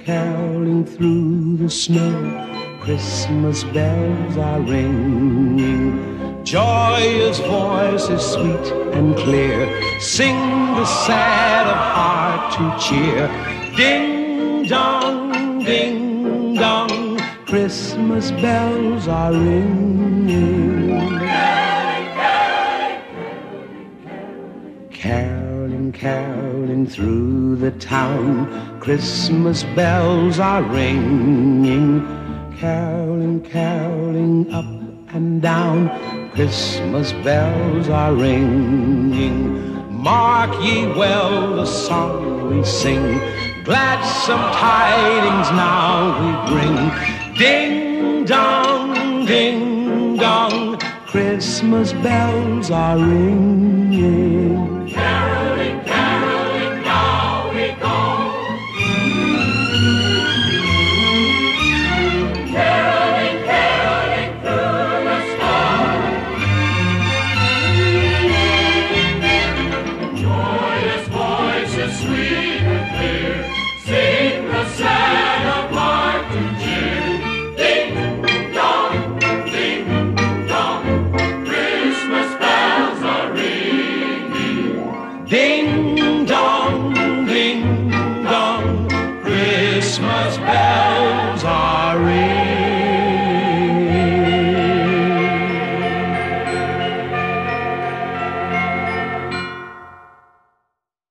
caroling through the snow, Christmas bells are ringing. Joyous voices sweet and clear sing the sad of heart to cheer. Ding dong, ding dong, Christmas bells are ringing. Caroling, caroling through the town, Christmas bells are ringing. Caroling, caroling up and down, Christmas bells are ringing. Mark ye well the song we sing, gladsome tidings now we bring. Ding dong, ding dong, Christmas bells are ringing. Caroling, caroling, now we go. Caroling, caroling through the snow. Joyous voices sweet